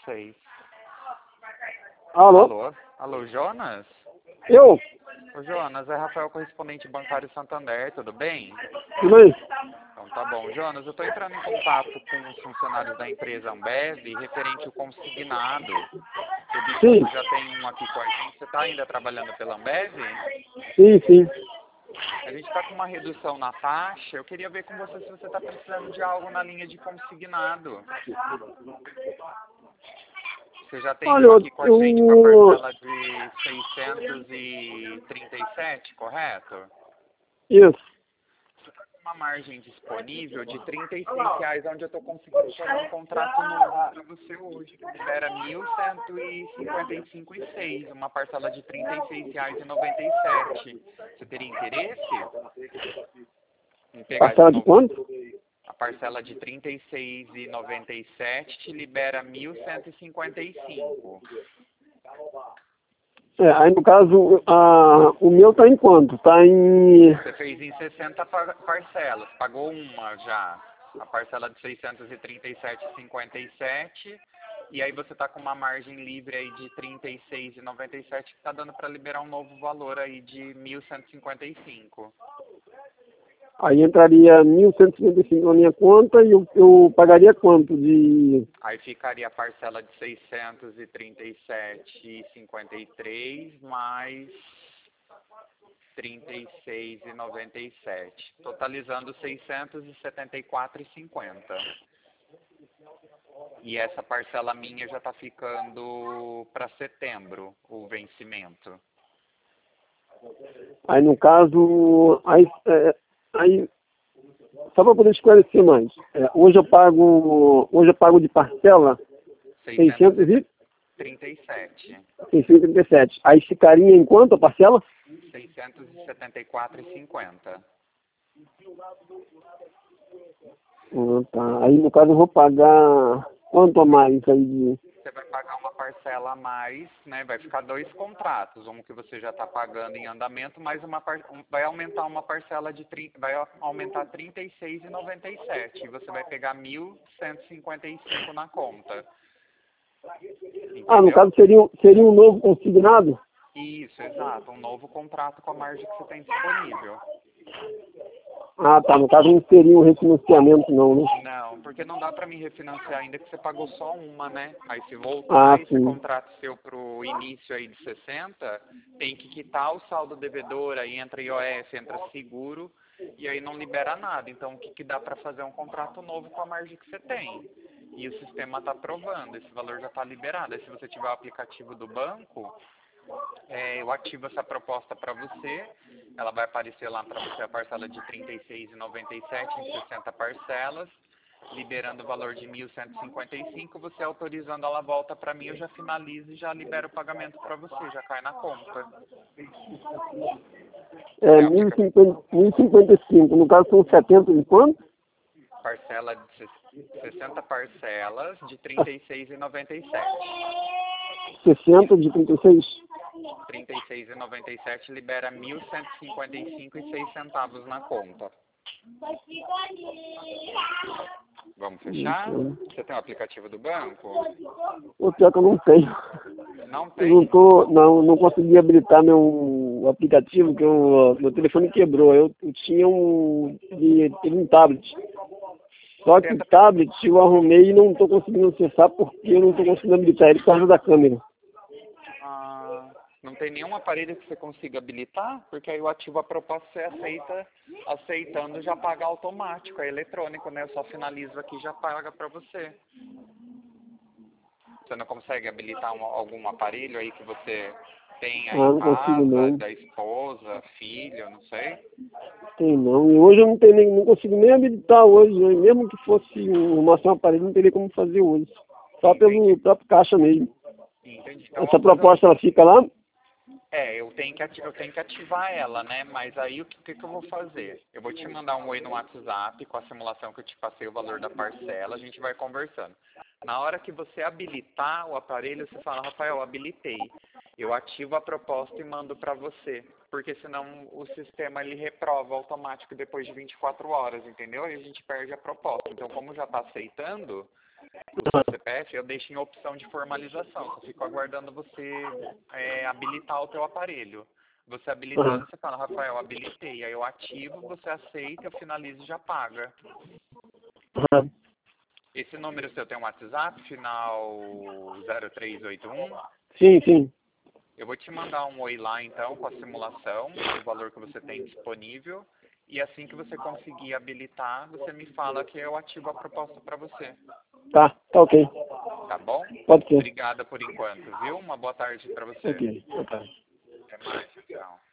6. Alô? Alô? Alô, Jonas? Eu? Ô, Jonas, é Rafael, correspondente bancário Santander, tudo bem? Tudo bem? Então tá bom. Jonas, eu estou entrando em contato com os funcionários da empresa Ambev referente ao consignado. Eu vi que Sim, você já tem um aqui com a gente. Você está ainda trabalhando pela Ambev? sim. A gente está com uma redução na taxa. Eu queria ver com você se você está precisando de algo na linha de consignado. Você já tem Olha, um aqui com a gente com a eu... parcela de 637, correto? Isso. Uma margem disponível de R$ 36, onde eu estou conseguindo fazer um contrato novo para você hoje, que libera R$ 1.155,06, uma parcela de R$ 36,97. Você teria interesse em pegar esse Parcela de novo? quanto? A parcela de R$ 36,97 te libera R$ 1.155. Aí no caso, o meu tá em quanto? Tá em... Você fez em 60 parcelas, pagou uma já, a parcela de 637,57, e aí você está com uma margem livre aí de 36,97, que está dando para liberar um novo valor aí de 1.155. Aí entraria 1.155 na minha conta e eu pagaria quanto de... Aí ficaria a parcela de 637,53 mais 36,97, totalizando 674,50. E essa parcela minha já está ficando para setembro, o vencimento. Aí no caso, aí só para poder esclarecer mais, hoje eu pago de parcela 600 e 637. 637. Aí ficaria em quanto a parcela? 674,50. Tá. Aí no caso eu vou pagar quanto a mais aí de... Você vai pagar uma parcela a mais, né? Vai ficar 2 contratos, um que você já está pagando em andamento, mais vai aumentar uma parcela de vai aumentar 36,97 e você vai pegar 1.155 na conta. Ah, no Entendeu? caso seria um novo consignado? Isso, exato. Um novo contrato com a margem que você tem disponível. Ah, tá. No caso não seria um refinanciamento não, né? Não, porque não dá para me refinanciar ainda que você pagou só uma, né? Aí se voltar esse Sim. contrato seu pro início aí de 60, tem que quitar o saldo devedor, aí entra IOF, entra seguro, e aí não libera nada. Então o que dá para fazer é um contrato novo com a margem que você tem. E o sistema está aprovando, esse valor já está liberado. Aí se você tiver o aplicativo do banco, eu ativo essa proposta para você, ela vai aparecer lá para você a parcela de R$ 36,97 em 60 parcelas, liberando o valor de 1.155, você autorizando, ela volta para mim, eu já finalizo e já libero o pagamento para você, já cai na conta. 1.055. No caso são 70 de quanto? Parcela de 60 parcelas de R$ 36,97. 60 de 36? R$ 36,97 libera 1.155,06 na conta. Vamos fechar? Você tem o aplicativo do banco? O pior que eu não tenho. Não Eu tem? não consegui habilitar meu aplicativo, que meu telefone quebrou. Eu tinha um tablet. Só que o tablet eu arrumei e não estou conseguindo acessar porque eu não estou conseguindo habilitar ele por causa da câmera. Não tem nenhum aparelho que você consiga habilitar? Porque aí eu ativo a proposta, você aceitando já paga automático, é eletrônico, né? Eu só finalizo aqui e já paga para você. Você não consegue habilitar algum aparelho aí que você tem aí em Não consigo casa, não. da esposa, filho, não sei? Tem não. E hoje eu não consigo nem habilitar hoje, né? Mesmo que fosse um aparelho, não teria como fazer hoje. Só pelo próprio caixa mesmo. Entendi. Então, Essa proposta ela fica lá? eu tenho que ativar ela, né? Mas aí o que eu vou fazer? Eu vou te mandar um oi no WhatsApp com a simulação que eu te passei, o valor da parcela, a gente vai conversando. Na hora que você habilitar o aparelho, você fala, Rafael, habilitei. Eu ativo a proposta e mando para você, porque senão o sistema ele reprova automático depois de 24 horas, entendeu? E a gente perde a proposta. Então, como já está aceitando, o seu CPF, eu deixo em opção de formalização. Eu fico aguardando você habilitar o teu aparelho. Você habilitando, você fala, Rafael, habilitei. Aí eu ativo, você aceita, eu finalizo e já paga. Esse número seu tem um WhatsApp, final 0381? Sim, sim. Eu vou te mandar um oi lá, então, com a simulação, o valor que você tem disponível. E assim que você conseguir habilitar, você me fala que eu ativo a proposta para você. Tá ok. Tá bom? Pode ser. Obrigada por enquanto, viu? Uma boa tarde para você. Ok, boa tarde. Até mais, tchau.